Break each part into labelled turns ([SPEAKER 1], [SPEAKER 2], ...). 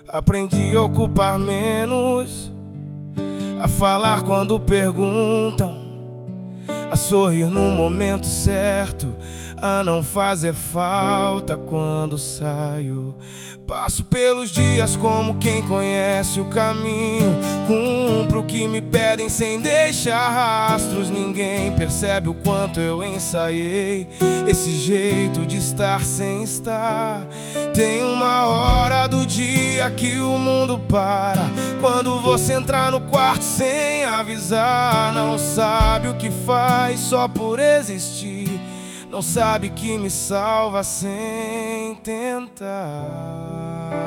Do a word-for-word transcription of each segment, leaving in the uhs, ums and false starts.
[SPEAKER 1] Aprendi a ocupar menos, a falar quando perguntam, a sorrir no momento certo, a não fazer falta quando saio. Passo pelos dias como quem conhece o caminho, cumpro o que me pedem sem deixar rastros. Ninguém percebe o quanto eu ensaiei esse jeito de estar sem estar. Tem uma hora do dia que o mundo para, quando você entrar no quarto sem avisar. Não sabe o que faz só por existir, não sabe que me salva sem tentar.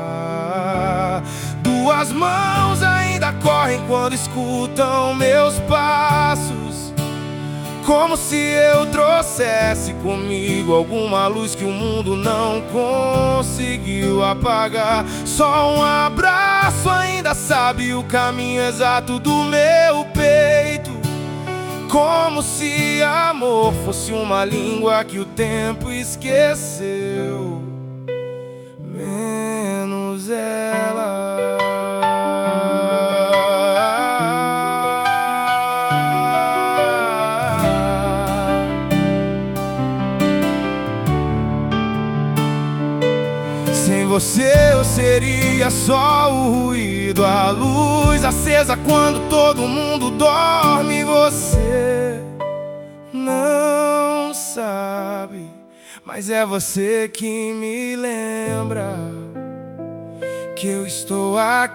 [SPEAKER 1] Duas mãos ainda correm quando escutam meus passos, como se eu trouxesse comigo alguma luz que o mundo não conseguiu apagar. Só um abraço ainda sabe o caminho exato do meu peito, como se amor fosse uma língua que o tempo esqueceu, menos ela. Sem você eu seria só o ruído, a luz acesa quando todo mundo dorme. Você não sabe, mas é você que me lembra que eu estou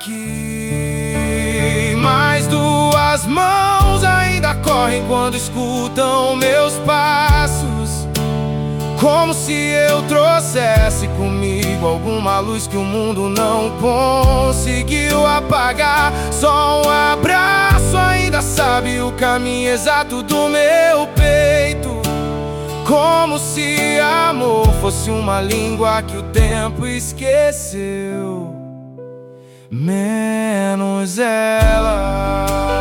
[SPEAKER 1] aqui. Mas duas mãos ainda correm quando escutam meus passos, como se eu trouxesse comigo alguma luz que o mundo não conseguiu apagar. Só um abraço ainda sabe o caminho exato do meu peito, como se amor fosse uma língua que o tempo esqueceu, menos ela.